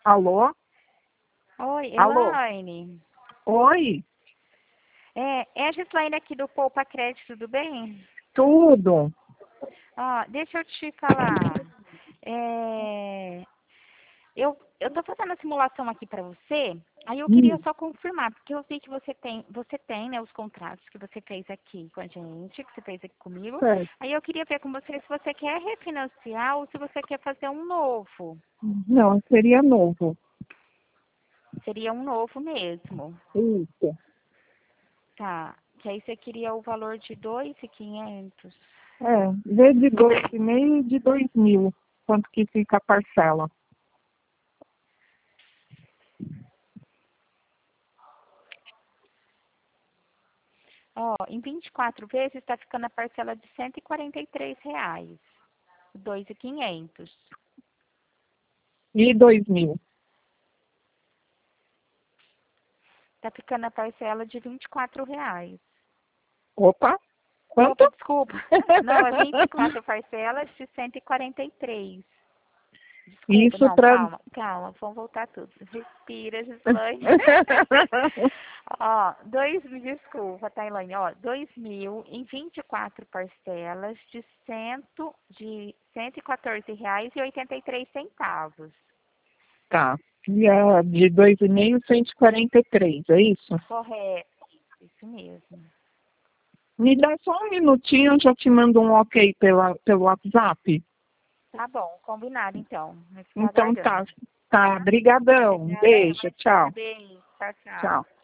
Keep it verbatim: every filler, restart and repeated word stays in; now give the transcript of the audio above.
Alô? Oi, Alô? Elaine. Oi? É, é a Gislaine aqui do Poupa Crédito, tudo bem? Tudo? Ó, deixa eu te falar. É, eu, eu tô fazendo a simulação aqui para você, aí eu queria Hum, só confirmar, porque eu vi que você tem, você tem, né, os contratos que você fez aqui com a gente, que você fez aqui comigo. certo. Aí eu queria ver com você se você quer refinanciar ou se você quer fazer um novo. Não, seria novo. Seria um novo mesmo. Isso. Tá. Que aí você queria o valor de dois mil e quinhentos. É, vê de dois e meio e de dois mil. Quanto que fica a parcela? Ó, em vinte e quatro vezes está ficando a parcela de cento e quarenta e três reais. dois mil e quinhentos. E dois mil? Está ficando a parcela de vinte e quatro reais. Opa, Opa, quanto? desculpa. Não, é vinte e quatro parcelas de cento e quarenta e três. Desculpa, Isso não, para... calma, calma, vamos voltar tudo. Respira, Gislaine. Ó, dois, desculpa, tá, Elaine? Ó, dois mil em vinte e quatro parcelas de, cento, de cento e quatorze reais e oitenta e três centavos. Tá. E a de dois e meio, cento e quarenta e três, é isso? Correto, isso mesmo. Me dá só um minutinho, eu já te mando um ok pela, pelo WhatsApp. Tá bom, combinado então. Vou ficar Então aguardando. tá, tá, brigadão, Obrigada, beijo, imagina, tchau, beijo, tchau, tchau. tchau.